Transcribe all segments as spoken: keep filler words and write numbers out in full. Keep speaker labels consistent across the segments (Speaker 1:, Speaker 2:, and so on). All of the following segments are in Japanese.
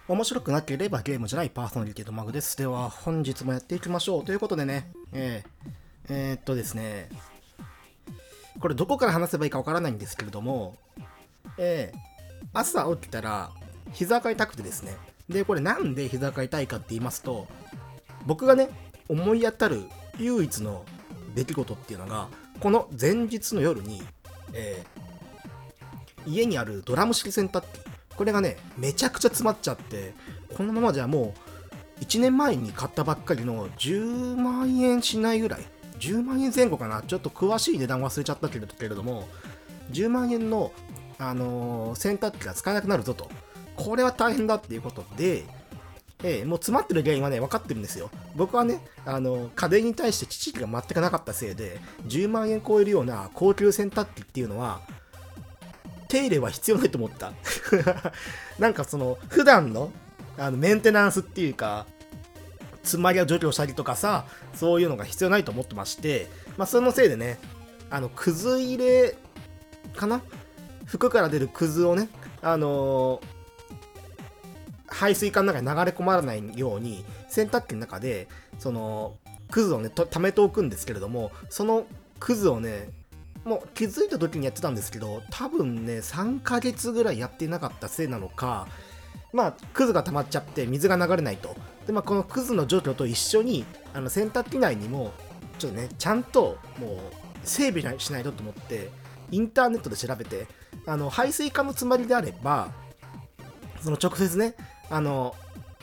Speaker 1: 面白くなければゲームじゃないパーソナリティのマグです。では、本日もやっていきましょう。ということでね、えー、えー、っとですね、これどこから話せばいいかわからないんですけれども、えー、朝起きたら膝が痛くてですね、で、これなんで膝が痛いかって言いますと、僕がね、思い当たる唯一の出来事っていうのが、この前日の夜に、えー、家にあるドラム式洗濯機、これがね、めちゃくちゃ詰まっちゃって、このままじゃもう、いちねんまえに買ったばっかりのじゅうまんえんしないぐらい、じゅうまんえん前後かな、ちょっと詳しい値段忘れちゃったけれども、じゅうまんえんの、あのー洗濯機が使えなくなるぞと。これは大変だっていうことで、えーもう詰まってる原因はね、分かってるんですよ。僕はね、あのー家電に対して知識が全くなかったせいで、じゅうまんえん超えるような高級洗濯機っていうのは、手入れは必要ないと思った。なんかその、普段の、あの、メンテナンスっていうか、つまりを除去したりとかさ、そういうのが必要ないと思ってまして、まあ、そのせいでね、あの、くず入れかな、服から出るくずをね、あのー排水管の中に流れ込まないように、洗濯機の中で、その、くずをね、と溜めておくんですけれども、そのくずをね、もう気づいた時にやってたんですけど、多分ね、さんかげつぐらいやってなかったせいなのか、まあ、クズが溜まっちゃって水が流れないと。で、まあ、このクズの除去と一緒に、あの、洗濯機内にも、ちょっとね、ちゃんと、もう、整備しないとと思って、インターネットで調べて、あの、排水管の詰まりであれば、その直接ね、あの、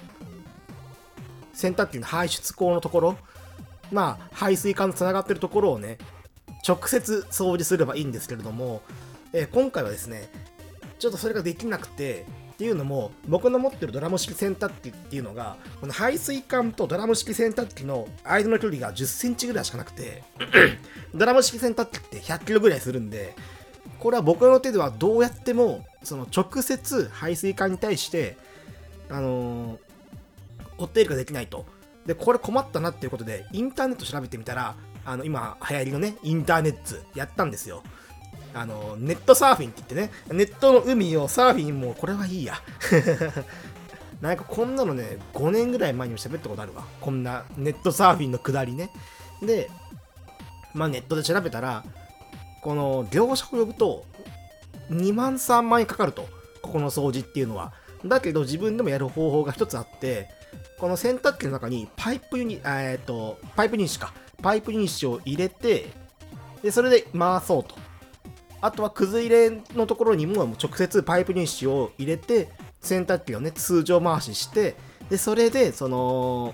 Speaker 1: 洗濯機の排出口のところ、まあ、排水管のつながってるところをね、直接掃除すればいいんですけれども、えー今回はですね、ちょっとそれができなくて、っていうのも、僕の持ってるドラム式洗濯機っていうのが、この排水管とドラム式洗濯機の間の距離がじゅっセンチぐらいしかなくて、ドラム式洗濯機ってひゃっキロぐらいするんで、これは僕の手ではどうやっても、その直接排水管に対して、あのー、お手入れができないと。で、これ困ったなっていうことで、インターネット調べてみたら、あの、今流行りのね、インターネットやったんですよ。あの、ネットサーフィンって言ってね、ネットの海をサーフィンも、これはいいや。なんかこんなのね、ごねんぐらい前にも喋ったことあるわ。こんなネットサーフィンの下りね。で、まあネットで調べたら、この業者を呼ぶと、にまんさんまん円かかると。ここの掃除っていうのは。だけど自分でもやる方法が一つあって、この洗濯機の中にパイプユニ、えっと、パイプニッシュか。パイプニッシュを入れて、で、それで回そうと。あとはくず入れのところにも直接パイプニッシュを入れて、洗濯機をね、通常回しして、で、それで、その、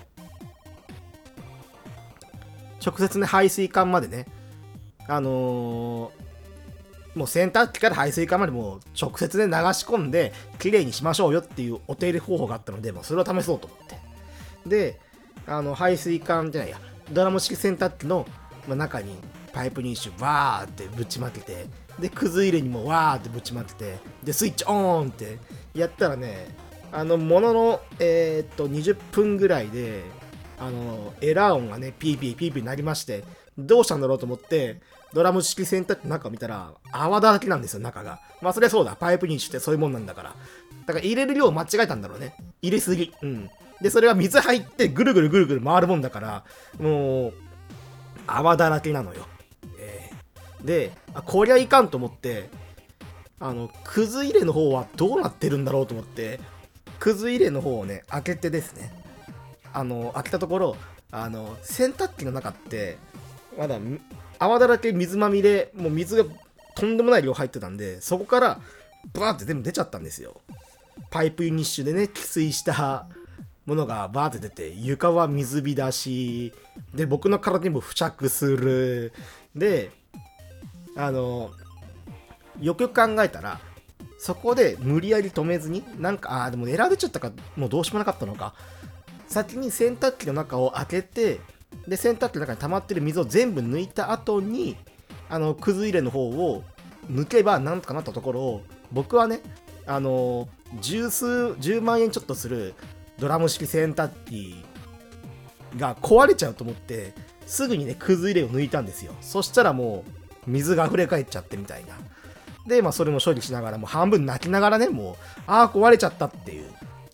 Speaker 1: 直接ね、排水管までね、あのーもう洗濯機から排水管までもう直接ね、流し込んで、綺麗にしましょうよっていうお手入れ方法があったので、もうそれを試そうと思って。で、あの、排水管じゃないや、ドラム式洗濯機の中にパイプニッシュわーってぶちまけて、で、くず入れにもわーってぶちまけて、で、スイッチオーンってやったらね、あの、ものの、えー、っと、にじゅっぷんぐらいで、あの、エラー音がね、ピーピーピーピーになりまして、どうしたんだろうと思って、ドラム式洗濯機の中見たら、泡だらけなんですよ、中が。まあ、そりゃそうだ。パイプニッシュってそういうもんなんだから。だから入れる量を間違えたんだろうね。入れすぎ。うん。で、それは水入ってぐるぐるぐるぐる回るもんだから、もう、泡だらけなのよ。えーで、あ、こりゃいかんと思って、あの、くず入れの方はどうなってるんだろうと思って、くず入れの方をね、開けてですね、あの、開けたところ、あの、洗濯機の中って、まだ泡だらけ水まみれ、もう水がとんでもない量入ってたんで、そこからバーって全部出ちゃったんですよ。パイプニッシュでね、汽水したものがバーって出て、床は水浸し、で、僕の体にも付着する。で、あの、よくよく考えたら、そこで無理やり止めずに、なんか、あーでもエラー出ちゃったから、もうどうしようもなかったのか。先に洗濯機の中を開けて、で、洗濯機の中に溜まってる水を全部抜いた後に、あの、くず入れの方を抜けばなんとかなったところを、僕はね、あの、十数、十万円ちょっとするドラム式洗濯機が壊れちゃうと思って、すぐにね、くず入れを抜いたんですよ。そしたらもう、水が溢れ返っちゃってみたいな。で、まあ、それも処理しながら、もう半分泣きながらね、もう、ああ、壊れちゃったっていう。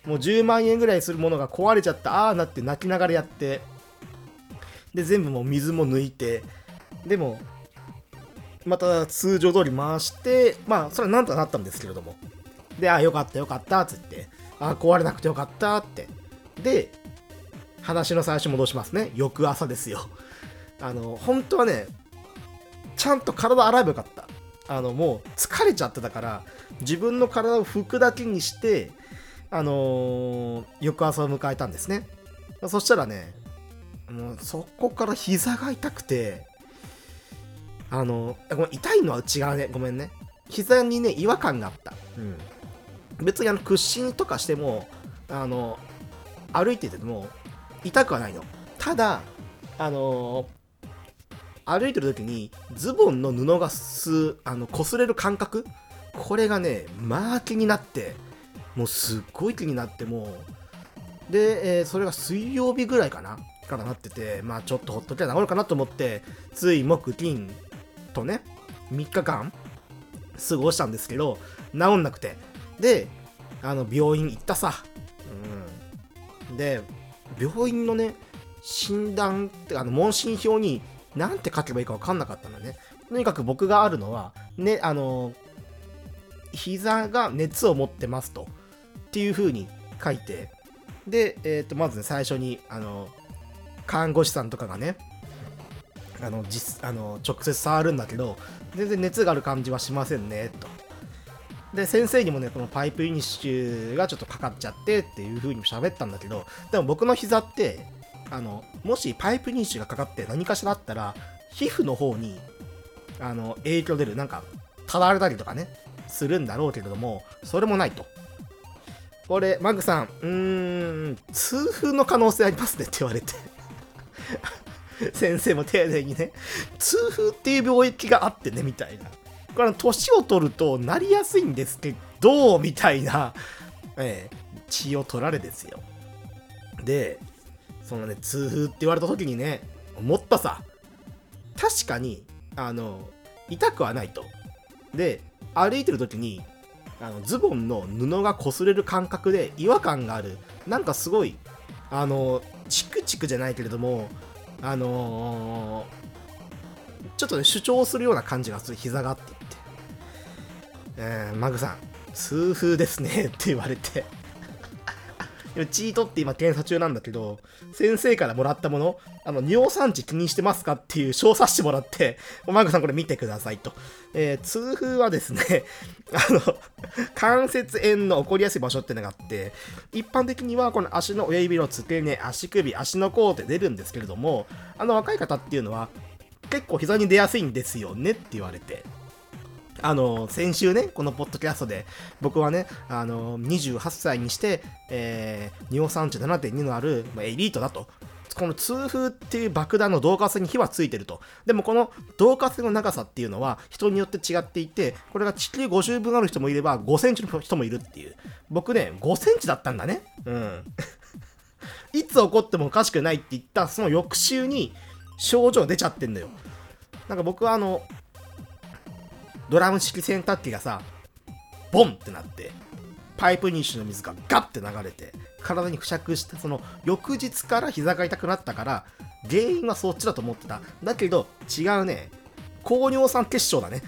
Speaker 1: もうじゅうまんえんぐらいするものが壊れちゃった、あーなって泣きながらやって、で全部もう水も抜いて、でもまた通常通り回して、まあそれはなんとかなったんですけれども、で、あ、よかったよかったっつって、あ、壊れなくてよかったって、で話の最初戻しますね。翌朝ですよ。あの本当はね、ちゃんと体洗えばよかった。あのもう疲れちゃってたから、自分の体を拭くだけにして、あのー、翌朝を迎えたんですね。そしたらね、もうそこから膝が痛くて、あのー、ごめん、痛いのは違うね、ごめんね。膝にね、違和感があった。うん。別にあの屈伸とかしても、あのー、歩いてても痛くはないの。ただ、あのー、歩いてる時にズボンの布がすあの擦れる感覚、これがね、まあ気になって、もうすっごい気になって、もうで、えー、それが水曜日ぐらいかなからなってて、まあちょっとほっときゃ治るかなと思って、つい木金とねみっかかん過ごしたんですけど、治んなくて、であの病院行ったさ、うん、で病院のね診断ってあの問診票になんて書けばいいか分かんなかったのね。とにかく僕があるのはね、あの膝が熱を持ってますとっていう風に書いて、で、えー、とまず、ね、最初にあの看護師さんとかがね、あの実あの直接触るんだけど、全然熱がある感じはしませんねと。で先生にもね、このパイプイニッシュがちょっとかかっちゃってっていう風に喋ったんだけど、でも僕の膝ってあのもしパイプイニッシュがかかって何かしらあったら皮膚の方にあの影響出る、なんかただれたりとかねするんだろうけれども、それもないと。これマグさん、うーん痛風の可能性ありますねって言われて先生も丁寧にね、痛風っていう病気があってねみたいな、これ年を取るとなりやすいんですけどみたいな、ええ、血を取られですよ。でそのね、痛風って言われた時にね、思ったさ。確かにあの痛くはないと。で歩いてる時にあのズボンの布が擦れる感覚で違和感がある。なんかすごいあのチクチクじゃないけれども、あのー、ちょっとね主張するような感じがする膝があって言って、えー、マグさん痛風ですねって言われてチートって今検査中なんだけど、先生からもらったもの、あの尿酸値気にしてますかっていう小冊子もらって、マグさんこれ見てくださいと。えー、痛風はですね、あの関節炎の起こりやすい場所っていうのがあって、一般的にはこの足の親指の付け根、足首、足の甲って出るんですけれども、あの若い方っていうのは結構膝に出やすいんですよねって言われて。あの先週ね、このポッドキャストで僕はね、あのにじゅうはっさいにして、えー、尿酸値 ななてんに のある、まあ、エリートだと。この痛風っていう爆弾の導火線に火はついてると。でもこの導火線の長さっていうのは人によって違っていて、これが地球ごじゅうぶんある人もいればごセンチの人もいるっていう。僕ね、ごセンチだったんだね。うん。いつ起こってもおかしくないって言ったその翌週に症状出ちゃってんだよ。なんか僕はあのドラム式洗濯機がさ、ボンってなってパイプニッシュの水がガッて流れて体に付着した、その翌日から膝が痛くなったから、原因はそっちだと思ってた。だけど違うね、高尿酸血症だね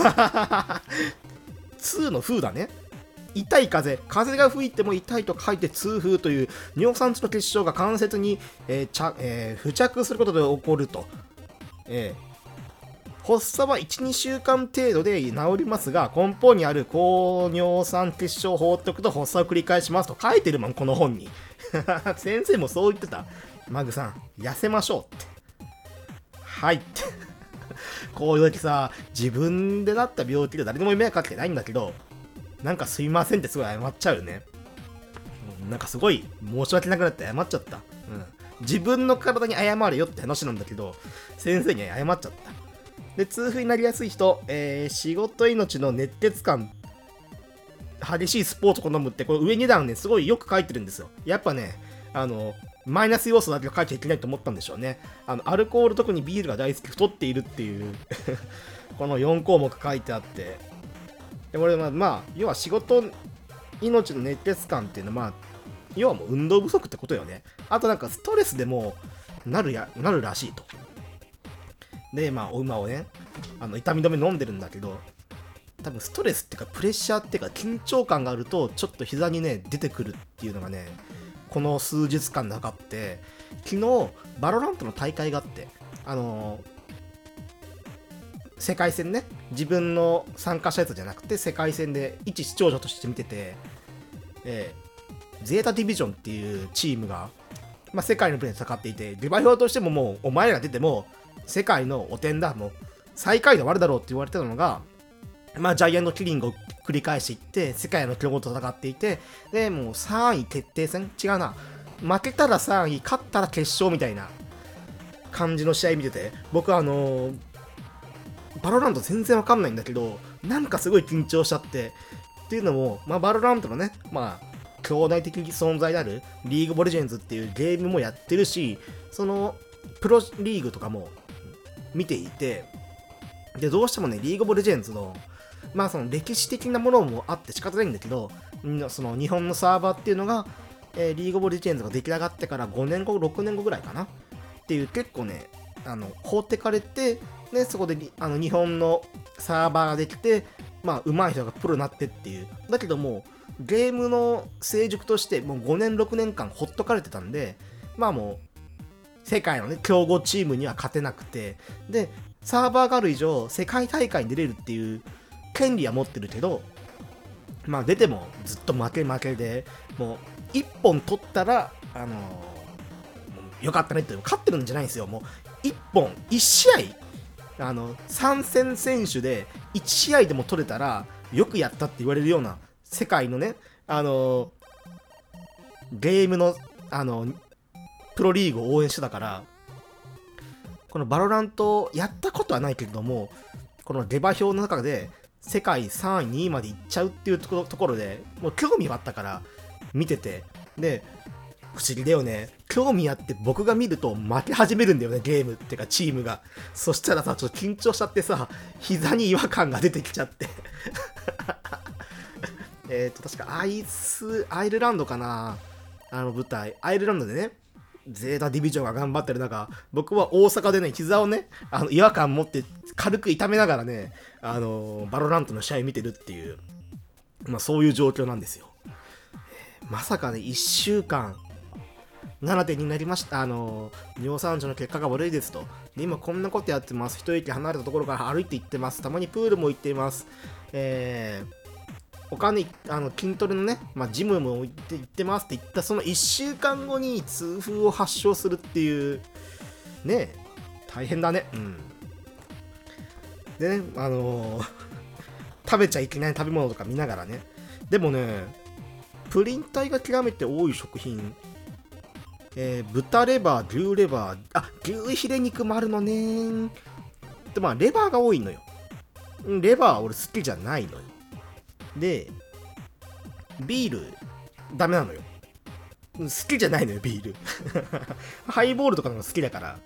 Speaker 1: 痛の風だね。痛い風、風が吹いても痛いと書いて痛風という尿酸値の結晶が関節に、えーちゃえー、付着することで起こると。えー発作はいち、にしゅうかん程度で治りますが、根本にある高尿酸血症を放っておくと発作を繰り返しますと書いてるもん、この本に先生もそう言ってた。マグさん痩せましょうって。はいってこういう時さ、自分でなった病気で誰にも迷惑かけてないんだけど、なんかすいませんってすごい謝っちゃうよね。なんかすごい申し訳なくなって謝っちゃった、うん、自分の体に謝れよって話なんだけど、先生には謝っちゃった。で痛風になりやすい人、えー、仕事命の熱血感、激しいスポーツを好むって、これ上に段ねすごいよく書いてるんですよ。やっぱね、あのマイナス要素だけを書いちゃいけないと思ったんでしょうね。あのアルコール、特にビールが大好き、太っているっていうこのよんこうもく書いてあって、でこれはまあ要は仕事命の熱血感っていうのは、まあ要はもう運動不足ってことよね。あとなんかストレスでもなるやなるらしいと。でまあお馬をねあの痛み止め飲んでるんだけど、多分ストレスっていうかプレッシャーっていうか緊張感があるとちょっと膝にね出てくるっていうのがねこの数日間なかって、昨日バロラントの大会があって、あのー、世界戦ね、自分の参加したやつじゃなくて世界戦で一視聴者として見てて、えー、ゼータディビジョンっていうチームが、まあ、世界のプレーで戦っていて、下馬評としてももうお前ら出ても世界のお点だ、もう最下位で終わるだろうって言われてたのが、まあジャイアントキリングを繰り返していって世界の強豪と戦っていて、でもうさんい決定戦、違うな、負けたらさんい勝ったら決勝みたいな感じの試合見てて、僕はあのー、バロラント全然わかんないんだけどなんかすごい緊張しちゃって、っていうのも、まあ、バロラントのね、まあ兄弟的存在であるリーグオブレジェンズっていうゲームもやってるし、そのプロリーグとかも見ていて、でどうしてもねリーグオブレジェンズのまあその歴史的なものもあって仕方ないんだけど、その日本のサーバーっていうのが、えー、リーグオブレジェンズが出来上がってからごねんごろくねんごぐらいかなっていう結構ねあの放ってかれて、ね、そこであの日本のサーバーができて、まあ上手い人がプロになってっていう、だけどもゲームの成熟としてもうごねんろくねんかんほっとかれてたんで、まあもう世界のね強豪チームには勝てなくて、でサーバーがある以上世界大会に出れるっていう権利は持ってるけど、まあ出てもずっと負け負けで、もういっぽん取ったらあのー、よかったねって、勝ってるんじゃないんですよ。もういっぽんいち試合あの参戦選手でいち試合でも取れたらよくやったって言われるような世界のねあのー、ゲームのあのプロリーグを応援してたから、このバロラントやったことはないけれども、この下馬評の中で世界さんいにいまで行っちゃうっていうところ、ところでもう興味があったから見てて、で不思議だよね、興味あって僕が見ると負け始めるんだよね、ゲームってかチームが。そしたらさちょっと緊張しちゃってさ、膝に違和感が出てきちゃってえっと確かアイスアイルランドかな、あの舞台アイルランドでねゼータディビジョンが頑張ってる中、僕は大阪でね膝をねあの違和感持って軽く痛めながらね、あのー、バロラントの試合見てるっていう、まあそういう状況なんですよ。えー、まさかねいっしゅうかんななてんになりました、あのー、尿酸値の結果が悪いですと、で今こんなことやってます、一駅離れたところから歩いて行ってます、たまにプールも行っています、えーお金あの筋トレのね、まあ、ジムも行って行ってますって言ったそのいっしゅうかんごに痛風を発症するっていうね、大変だね。うんでね、あのー、食べちゃいけない食べ物とか見ながらね、でもねプリン体が極めて多い食品、えー、豚レバー、牛レバー、あ牛ヒレ肉もあるのね。でまあレバーが多いのよ。レバー俺好きじゃないのよ。でビールダメなのよ、好きじゃないのよビールハイボールとかのが好きだから。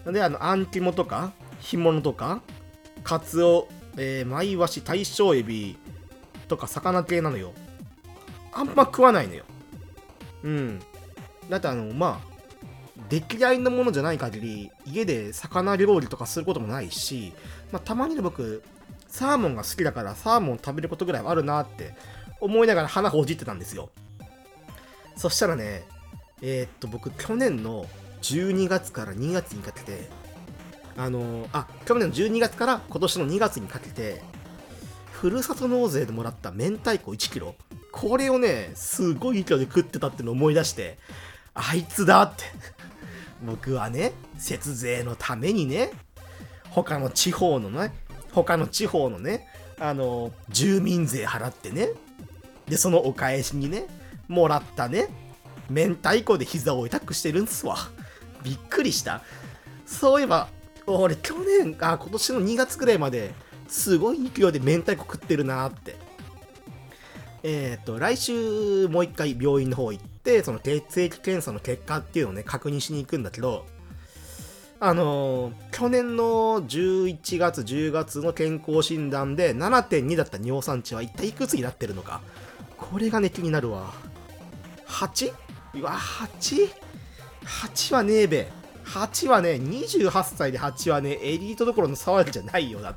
Speaker 1: であのあん肝とか干物とかカツオ、えー、マイワシ、大正エビとか魚系なのよ。あんま食わないのよ。うんだってあのまあ出来合いのものじゃない限り家で魚料理とかすることもないし、まあ、たまにね僕サーモンが好きだからサーモン食べることぐらいはあるなって思いながら鼻ほじってたんですよ。そしたらねえー、っと僕去年のじゅうにがつからにがつにかけてあのー、あ去年のじゅうにがつから今年のにがつにかけてふるさと納税でもらった明太子いちキロ、これをねすごい勢いで食ってたってのを思い出して、あいつだって僕はね節税のためにね他の地方のね他の地方のねあの住民税払ってね、でそのお返しにねもらったね明太子で膝を痛くしてるんすわ。びっくりした。そういえば俺去年あ今年のにがつくらいまですごい勢いで明太子食ってるなーって。えっと来週もう一回病院の方行ってその血液検査の結果っていうのをね確認しに行くんだけど、あのー、去年のじゅういちがつじゅうがつの健康診断で ななてんに だった尿酸値は一体いくつになってるのか、これがね気になるわ。 はち? うわ、はち?はち はねえべ。はちはね、にじゅうはっさいではちはね、エリートどころの騒ぎじゃないよ、だって。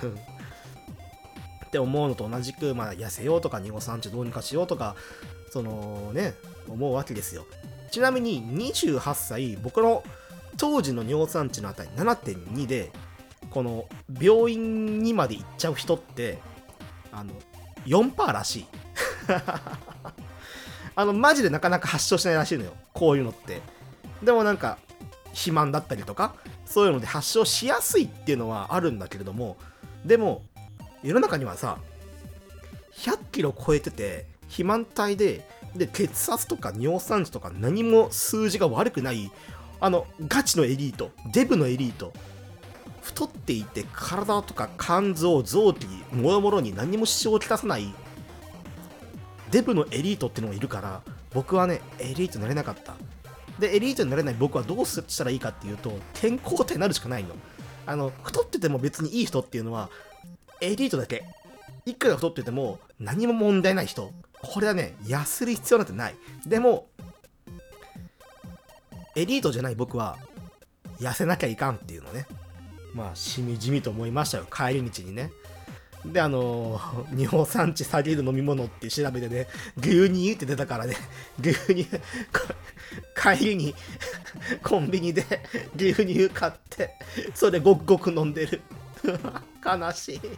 Speaker 1: って思うのと同じく、まあ、痩せようとか、ニゴ産地どうにかしようとか、そのね、思うわけですよ。ちなみに、にじゅうはっさい、僕の当時の尿酸値の値 ななてんに で、この病院にまで行っちゃう人って、あの、よんパーセント らしい。あの、マジでなかなか発症しないらしいのよ。こういうのって。でもなんか、肥満だったりとか、そういうので発症しやすいっていうのはあるんだけれども、でも、世の中にはさ、ひゃっキロ超えてて、肥満体で、で、血圧とか尿酸値とか何も数字が悪くない、あの、ガチのエリート、デブのエリート、太っていて体とか肝臓、臓器、もろもろに何も支障をきたさないデブのエリートってのがいるから、僕はね、エリートになれなかった。で、エリートになれない僕はどうしたらいいかっていうと、健康体になるしかないの。あの、太ってても別にいい人っていうのは、エリートだけ。いくら太ってても何も問題ない人。これはね、痩せる必要なんてない。でも、エリートじゃない僕は、痩せなきゃいかんっていうのね。まあ、しみじみと思いましたよ。帰り道にね。で、あのー、尿酸値下げる飲み物って調べてね、牛乳って出たからね、牛乳、帰りにコンビニで牛乳買って、それごくごく飲んでる。悲しい。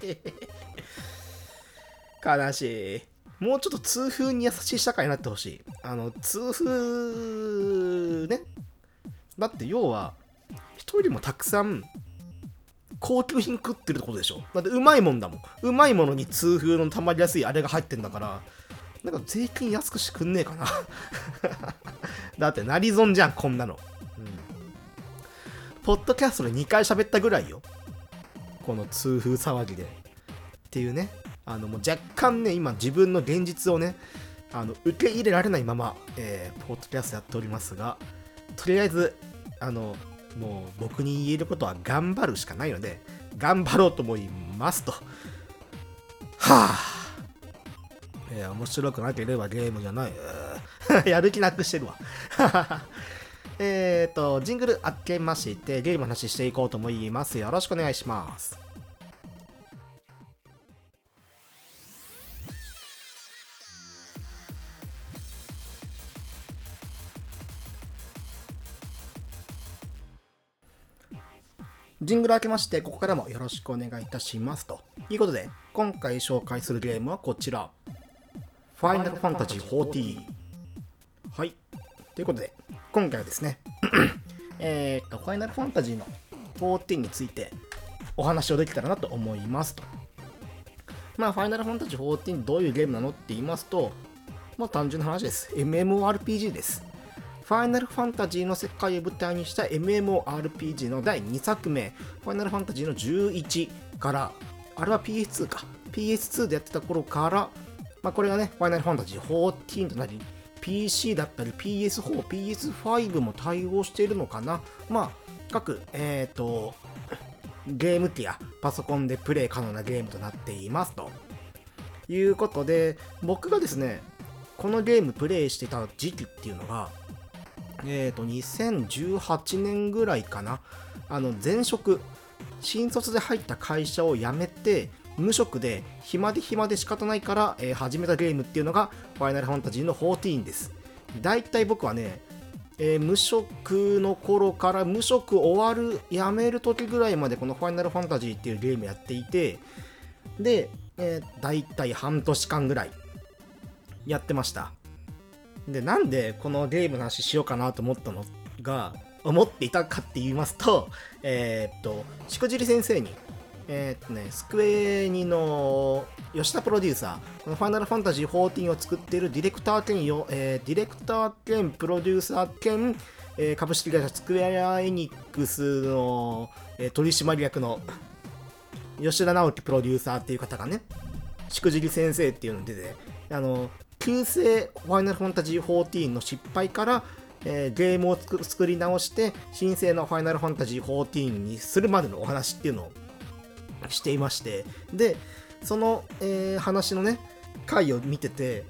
Speaker 1: 悲しい。もうちょっと痛風に優しい社会になってほしい。あの、痛風ね。だって要は、人よりもたくさん、高級品食ってるってことでしょ。だってうまいもんだもん。うまいものに痛風の溜まりやすいあれが入ってんだから、なんか税金安くしてくんねえかな。だってなり損じゃん、こんなの。うん。ポッドキャストでにかい喋ったぐらいよ。この痛風騒ぎで。っていうね。あの、もう若干ね、今自分の現実をね、あの、受け入れられないまま、えー、ポッドキャストやっておりますが、とりあえず、あの、もう僕に言えることは頑張るしかないので、頑張ろうと思いますと。はぁ、いや、面白くなければゲームじゃない。やる気なくしてるわ。えっと、ジングル開けまして、ゲームの話していこうと思います。よろしくお願いします。ジングル開けまして、ここからもよろしくお願いいたします。ということで、今回紹介するゲームはこちら。ファイナルファンタジーフォーティーン。はい。ということで、今回はですね、えっと、ファイナルファンタジーのフォーティーンについてお話をできたらなと思いますと。まあ、ファイナルファンタジーフォーティーンどういうゲームなのって言いますと、まあ、単純な話です。エムエムオーアールピージー です。ファイナルファンタジーの世界を舞台にした エムエムオーアールピージー のだいにさくめ、ファイナルファンタジーのじゅういちから、あれは ピーエスツー か。ピーエスツー でやってた頃から、まあ、これがね、ファイナルファンタジーフォーティーンとなり、ピーシー だったり ピーエスフォー、ピーエスファイブ も対応しているのかな。まあ、各、えっと、ゲーム機やパソコンでプレイ可能なゲームとなっていますということで、僕がですね、このゲームプレイしてた時期っていうのが、えっと、にせんじゅうはちねんぐらいかな。あの、前職、新卒で入った会社を辞めて、無職で、暇で暇で仕方ないから、えー、始めたゲームっていうのが、ファイナルファンタジーのフォーティーンです。だいたい僕はね、えー、無職の頃から無職終わる、辞める時ぐらいまでこのファイナルファンタジーっていうゲームやっていて、で、えー、だいたい半年間ぐらいやってました。で、なんでこのゲームの話しようかなと思ったのが、思っていたかって言いますと、えー、っと、しくじり先生に、えー、っとね、スクエニの吉田プロデューサー、このファイナルファンタジーフォーティーンを作っているディレクター兼よ、えー、ディレクター兼プロデューサー兼、えー、株式会社スクエアエニックスの、えー、取締役の吉田直樹プロデューサーっていう方がね、しくじり先生っていうので出て、あの、旧世ファイナルファンタジーフォーティーンの失敗から、えー、ゲームを作作り直して新世のファイナルファンタジーフォーティーンにするまでのお話っていうのをしていまして、でその、えー、話のね回を見てて、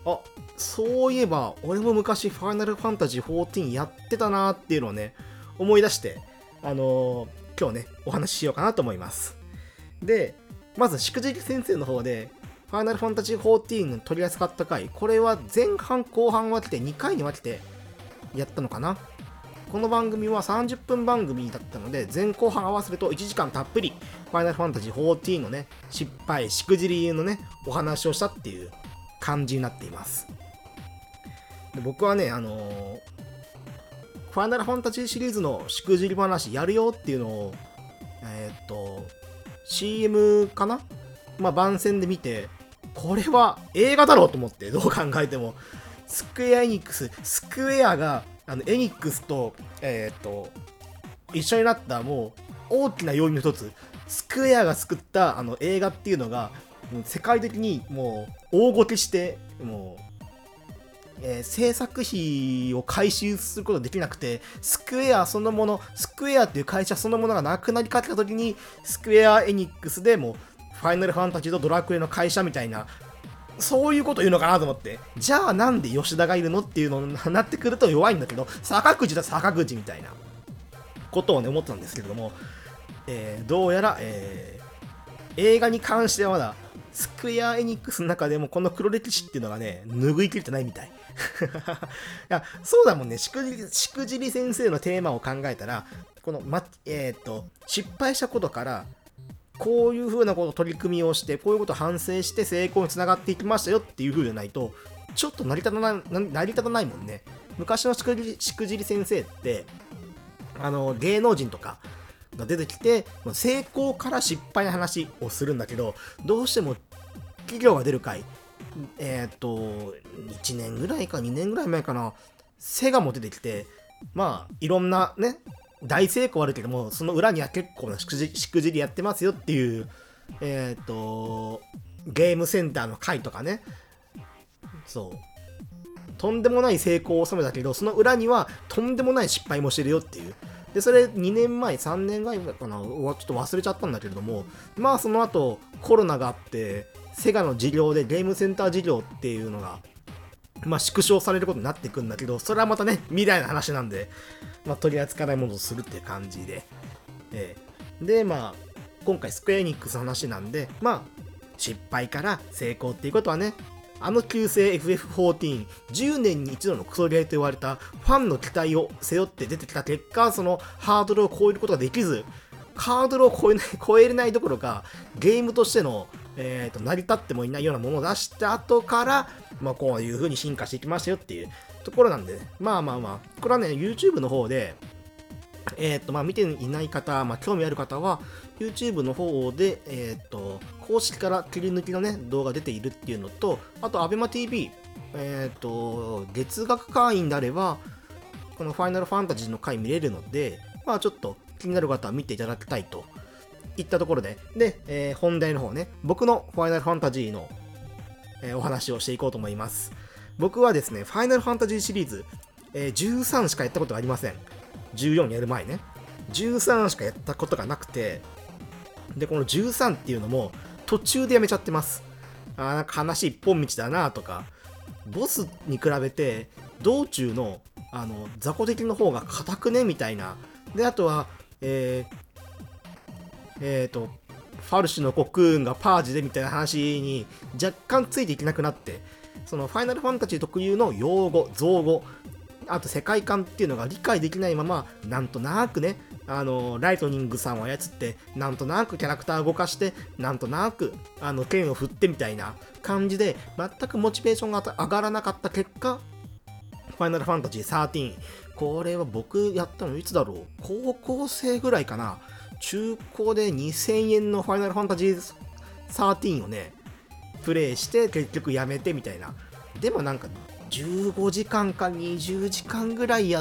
Speaker 1: あ、そういえば俺も昔ファイナルファンタジーフォーティーンやってたなーっていうのをね思い出して、あのー、今日ねお話ししようかなと思います。でまずしくじり先生の方でファイナルファンタジーフォーティーン取り扱った回、これは前半後半分けてにかいに分けてやったのかな。この番組はさんじゅっぷん番組だったので、前後半合わせるといちじかんたっぷりファイナルファンタジーフォーティーンのね失敗しくじりのねお話をしたっていう感じになっています。で僕はねあのー、ファイナルファンタジーシリーズのしくじり話やるよっていうのをえー、っと シーエム かな、まあ番宣で見て、これは映画だろうと思って、どう考えてもスクエアエニックススクエアがあのエニックスとえー、っと一緒になったもう大きな要因の一つ、スクエアが作ったあの映画っていうのがもう世界的にもう大ごけしてもう、えー、制作費を回収することができなくて、スクエアそのものスクエアっていう会社そのものがなくなりかけた時に、スクエアエニックスでもうファイナルファンタジーとドラクエの会社みたいな、そういうこと言うのかなと思って、じゃあなんで吉田がいるのっていうのになってくると弱いんだけど、坂口だ坂口みたいなことをね思ったんですけれども、えー、どうやら、えー、映画に関してはまだスクエアエニックスの中でもこの黒歴史っていうのがね拭いきれてないみたい。いやそうだもんね、しくじりしくじり先生のテーマを考えたら、この、まえー、と失敗したことからこういう風なこと取り組みをして、こういうことを反省して成功につながっていきましたよっていう風じゃないとちょっと成り立たない、成り立たないもんね。昔のしくじり、しくじり先生ってあの芸能人とかが出てきて成功から失敗の話をするんだけど、どうしても企業が出る回、えっといちねんぐらいかにねんぐらい前かな、セガも出てきて、まあいろんなね大成功あるけども、その裏には結構なしくじしくじりやってますよっていう、えっとゲームセンターの回とかね、そうとんでもない成功を収めたけど、その裏にはとんでもない失敗もしてるよっていう。でそれにねんまえさんねんぐらいかな、ちょっと忘れちゃったんだけれども、まあその後コロナがあってセガの事業でゲームセンター事業っていうのがまあ縮小されることになっていくんだけど、それはまたね未来の話なんで、まあ、取り扱わないものとするっていう感じで、えー、でまあ今回スクエアエニックスの話なんで、まあ失敗から成功っていうことはね、あの旧姓 エフエフフォーティーン、じゅうねんに一度のクソゲーと言われたファンの期待を背負って出てきた結果、そのハードルを超えることができず、ハードルを超えない超えれないどころかゲームとしての、えー、と成り立ってもいないようなものを出した後から、まあ、こういう風に進化していきましたよっていうところなんで、ね、まあまあまあこれはね YouTube の方でえっとまあ見ていない方、まあ、興味ある方は YouTube の方で、えっと公式から切り抜きのね動画出ているっていうのと、あと ABEMATV、えっと月額会員であればこのファイナルファンタジーの回見れるので、まあちょっと気になる方は見ていただきたいといったところで、で、えー、本題の方ね、僕のファイナルファンタジーの、えー、お話をしていこうと思います。僕はですね、ファイナルファンタジーシリーズ、えー、じゅうさんしかやったことがありません。じゅうよんやる前ね。じゅうさんしかやったことがなくて、で、このじゅうさんっていうのも途中でやめちゃってます。あーなんか話一本道だなとか、ボスに比べて道中のあの雑魚敵の方が硬くねみたいな。で、あとは、えー、えーと、ファルシュのコクーンがパージでみたいな話に若干ついていけなくなって、そのファイナルファンタジー特有の用語、造語、あと世界観っていうのが理解できないまま、なんとなくね、あのライトニングさんを操って、なんとなくキャラクターを動かして、なんとなくあの剣を振ってみたいな感じで、全くモチベーションが上がらなかった結果、ファイナルファンタジーじゅうさん、これは僕やったのいつだろう、高校生ぐらいかな。中古でにせんえんのファイナルファンタジーじゅうさんをねプレイして結局やめてみたいな。でもなんかじゅうごじかんかにじゅうじかんぐらいやって、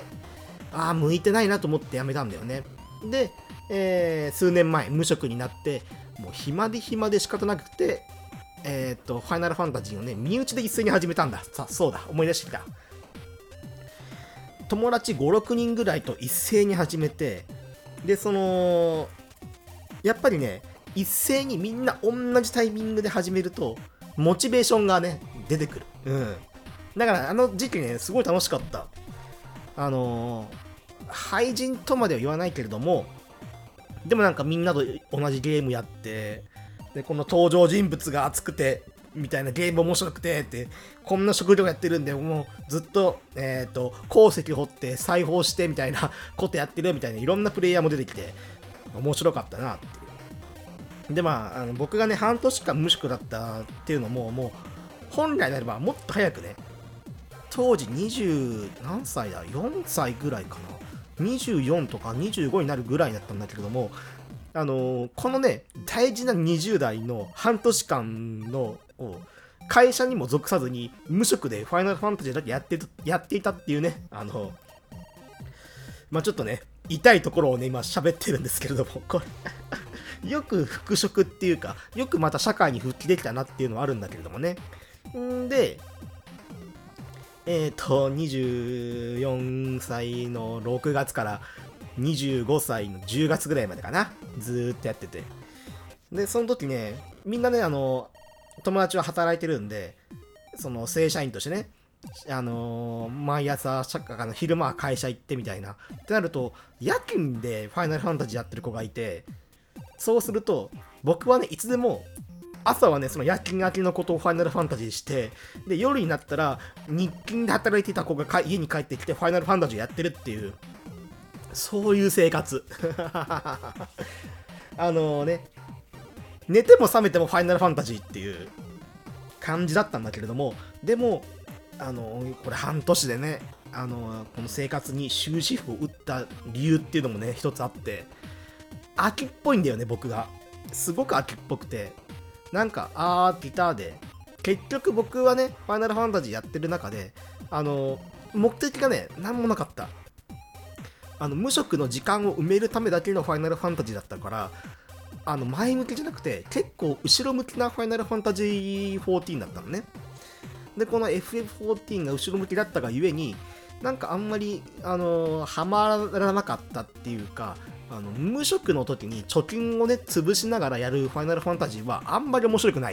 Speaker 1: ああ向いてないなと思ってやめたんだよね。で、えー、数年前無職になって、もう暇で暇で仕方なくて、えっとファイナルファンタジーをね身内で一斉に始めたんだ。さそうだ、思い出してきた。友達ごろくにんぐらいと一斉に始めて、でそのやっぱりね一斉にみんな同じタイミングで始めるとモチベーションがね出てくる。うん。だからあの時期ね、すごい楽しかった。あのー、廃人とまでは言わないけれども、でもなんかみんなと同じゲームやって、で、この登場人物が熱くて、みたいなゲーム面白くてって、こんな職業やってるんで、もうずっと、えっと、鉱石掘って裁縫してみたいなことやってるみたいな、いろんなプレイヤーも出てきて、面白かったなっていう。で、まあ、あの僕がね、半年間無職だったっていうのも、もう、本来であればもっと早くね、当時にじゅう何歳だ ?よん 歳ぐらいかな。にじゅうよんとかにじゅうごになるぐらいだったんだけれども、あのー、このね、大事なにじゅう代の半年間の会社にも属さずに無職でファイナルファンタジーだけやってやっていたっていうね、あのー、まあちょっとね、痛いところをね、今喋ってるんですけれども、これよく復職っていうか、よくまた社会に復帰できたなっていうのはあるんだけれどもね。んで、えっと、にじゅうよんさいのろくがつからにじゅうごさいのじゅうがつぐらいまでかな。ずーっとやってて。で、その時ね、みんなね、あの、友達は働いてるんで、その正社員としてね、あのー、毎朝、あの昼間は会社行ってみたいな。ってなると、夜勤でファイナルファンタジーやってる子がいて、そうすると、僕はね、いつでも、朝はね、その夜勤明けのことをファイナルファンタジーして、で、夜になったら、日勤で働いていた子が家に帰ってきて、ファイナルファンタジーやってるっていう、そういう生活。あのね、寝ても覚めてもファイナルファンタジーっていう感じだったんだけれども、でも、あのー、これ半年でね、あのー、この生活に終止符を打った理由っていうのもね、一つあって、秋っぽいんだよね、僕が。すごく秋っぽくて、なんか、あー、ギターで、結局僕はね、ファイナルファンタジーやってる中で、あのー、目的がね、なんもなかった。あの、無職の時間を埋めるためだけのファイナルファンタジーだったから、あの前向きじゃなくて結構後ろ向きなファイナルファンタジーじゅうよんだったのね。でこの エフエフじゅうよん が後ろ向きだったがゆえになんかあんまりあのハマらなかったっていうか、あの無職の時に貯金をね潰しながらやるファイナルファンタジーはあんまり面白くない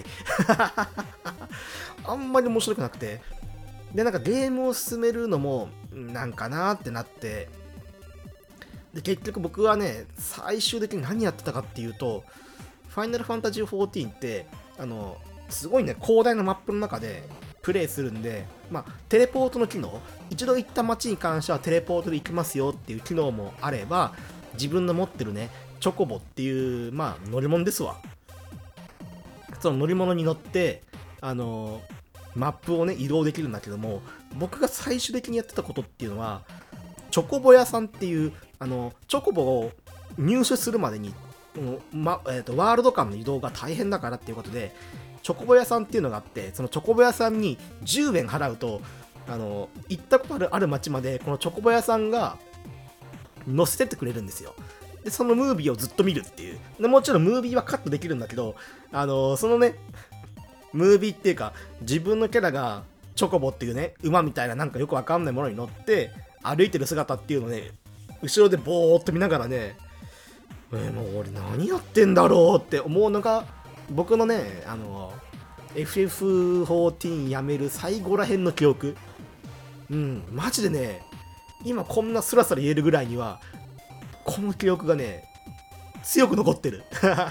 Speaker 1: あんまり面白くなくて、でなんかゲームを進めるのもなんかなーってなって、で結局僕はね最終的に何やってたかっていうと、ファイナルファンタジーじゅうよんってあのすごいね広大なマップの中でプレイするんで、まあテレポートの機能、一度行った街に関してはテレポートで行きますよっていう機能もあれば、自分の持ってるねチョコボっていうまあ乗り物ですわ。その乗り物に乗ってあのマップをね移動できるんだけども、僕が最終的にやってたことっていうのはチョコボ屋さんっていうあのチョコボを入手するまでに、まえー、とワールド間の移動が大変だからっていうことでチョコボ屋さんっていうのがあって、そのチョコボ屋さんにじゅうえん払うとあの行ったことあるある町までこのチョコボ屋さんが乗せてってくれるんですよ。でそのムービーをずっと見るっていう。でもちろんムービーはカットできるんだけど、あのそのねムービーっていうか自分のキャラがチョコボっていうね馬みたいななんかよくわかんないものに乗って歩いてる姿っていうのをね後ろでぼーっと見ながらね、えー、もう俺何やってんだろうって思うのが僕のねあの エフエフじゅうよん やめる最後らへんの記憶。うんマジでね今こんなスラスラ言えるぐらいにはこの記憶がね強く残ってる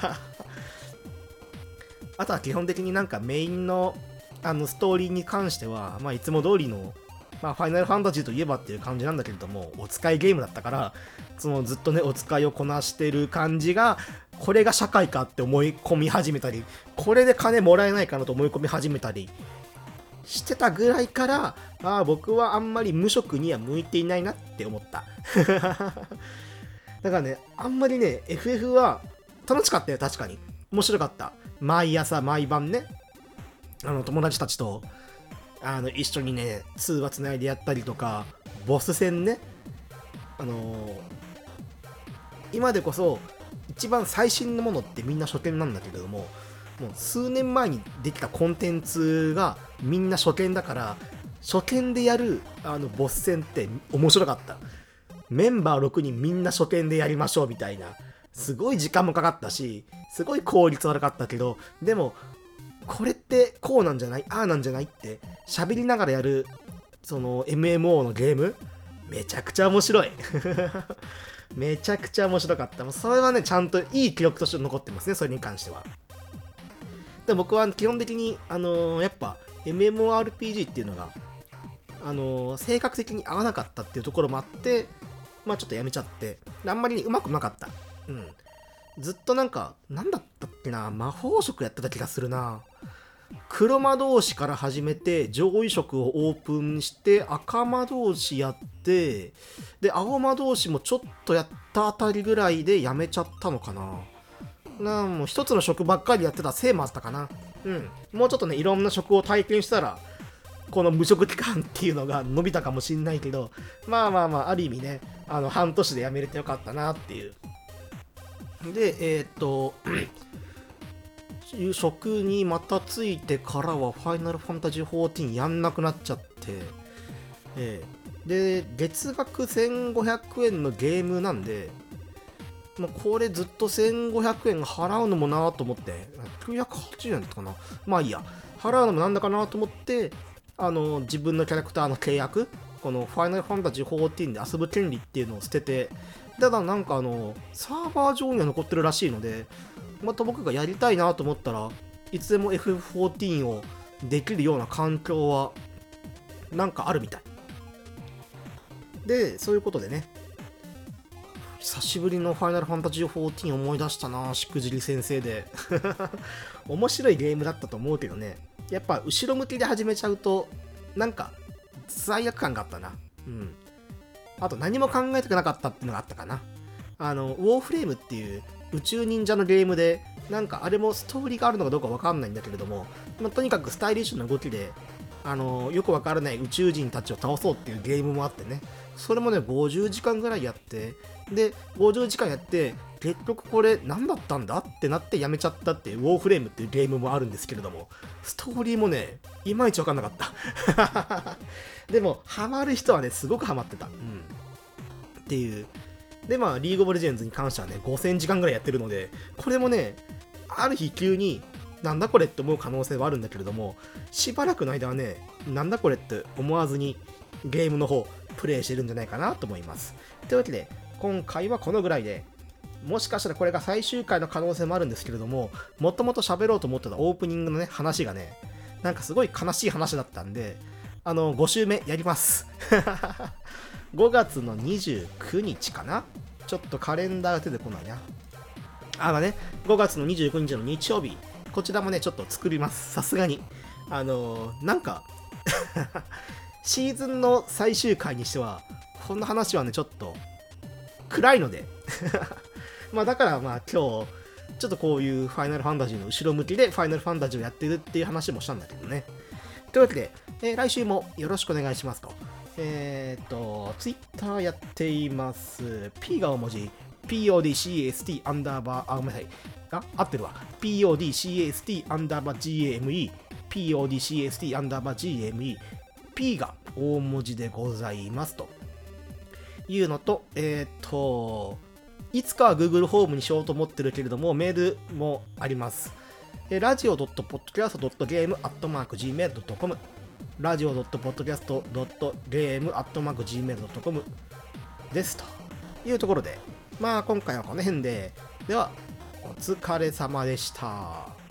Speaker 1: あとは基本的になんかメインのあのストーリーに関してはまあいつも通りのまあファイナルファンタジーといえばっていう感じなんだけれども、お使いゲームだったからそのずっとねお使いをこなしてる感じがこれが社会かって思い込み始めたり、これで金もらえないかなと思い込み始めたりしてたぐらいから、ああ僕はあんまり無職には向いていないなって思っただからねあんまりね エフエフ は楽しかったよ。確かに面白かった。毎朝毎晩ねあの友達たちとあの一緒にね通話つないでやったりとか、ボス戦ねあのー、今でこそ一番最新のものってみんな初見なんだけれども、もう数年前にできたコンテンツがみんな初見だから、初見でやるあのボス戦って面白かった。メンバーろくにんみんな初見でやりましょうみたいな、すごい時間もかかったしすごい効率悪かったけど、でもこれってこうなんじゃないああなんじゃないって喋りながらやるその エムエムオー のゲームめちゃくちゃ面白いめちゃくちゃ面白かった。それはねちゃんといい記録として残ってますね、それに関しては。で僕は基本的にあのー、やっぱ エムエムオーアールピージー っていうのがあのー、性格的に合わなかったっていうところもあってまあちょっとやめちゃってあんまりうまくなかった。うんずっとなんかなんだったっけな、魔法色やってた気がするな。黒魔導士から始めて上位色をオープンして赤魔導士やってで青魔導士もちょっとやったあたりぐらいでやめちゃったのかな。なあもう一つの職ばっかりやってたせいもあったかな。うんもうちょっとねいろんな職を体験したらこの無職期間っていうのが伸びたかもしんないけど、まあまあまあある意味ねあの半年でやめれてよかったなっていう。でえー、っと職にまたついてからはファイナルファンタジーフォーティーンやんなくなっちゃって、えー、で月額せんごひゃくえんのゲームなんで、まあ、これずっとせんごひゃくえん払うのもなと思ってきゅうひゃくはちじゅうえんだったかな、まあいいや払うのもなんだかなと思ってあの自分のキャラクターの契約このファイナルファンタジーフォーティーンで遊ぶ権利っていうのを捨てて、ただなんかあのサーバー上には残ってるらしいのでまた僕がやりたいなと思ったらいつでも エフエフフォーティーン をできるような環境はなんかあるみたいで、そういうことでね久しぶりのファイナルファンタジーフォーティーン思い出したな。しくじり先生で面白いゲームだったと思うけどね、やっぱ後ろ向きで始めちゃうとなんか罪悪感があったな。うんあと何も考えてなかったっていうのがあったかな。あのウォーフレームっていう宇宙忍者のゲームでなんかあれもストーリーがあるのかどうかわかんないんだけれども、まあ、とにかくスタイリッシュな動きであのよくわからない宇宙人たちを倒そうっていうゲームもあってね、それもねごじゅうじかんぐらいやってでごじゅうじかんやって結局これ何だったんだってなってやめちゃったっていうウォーフレームっていうゲームもあるんですけれども、ストーリーもねいまいちわかんなかったでもハマる人はねすごくハマってた、うん、っていうでまあリーグオブレジェンズに関してはねごせんじかんぐらいやってるので、これもねある日急になんだこれって思う可能性はあるんだけれども、しばらくの間はねなんだこれって思わずにゲームの方プレイしてるんじゃないかなと思います。というわけで今回はこのぐらいで、もしかしたらこれが最終回の可能性もあるんですけれども、もともと喋ろうと思ってたオープニングのね話がねなんかすごい悲しい話だったんで、あのご週目やりますごがつのにじゅうくにちかな、ちょっとカレンダーが出てこないな。あのねごがつのにじゅうくにちの日曜日、こちらもねちょっと作ります。さすがにあのー、なんかシーズンの最終回にしてはこんな話はねちょっと暗いのでまあだからまあ今日ちょっとこういうファイナルファンタジーの後ろ向きでファイナルファンタジーをやってるっていう話もしたんだけどね。というわけで、えー、来週もよろしくお願いしますと。えー、っと、ツイッターやっています。P が大文字、ピーオーディーシーエーエスティー アンダーバー、あ、ごめんなさい。あ、合ってるわ。ピーオーディーシーエーエスティー アンダーバー ジーエーエムイー、ピーオーディーシーエーエスティー アンダーバー ジーエーエムイー、P が大文字でございますというのと、えー、っと、いつかは Google ホームにしようと思ってるけれども、メールもあります。ラジオ ドットポッドキャスト ドットゲーム アットマーク ジーメール ドットコム ラジオ ドットポッドキャスト ドットゲーム アットマーク ジーメール ドットコム ですというところで、まあ今回はこの辺で、ではお疲れ様でした。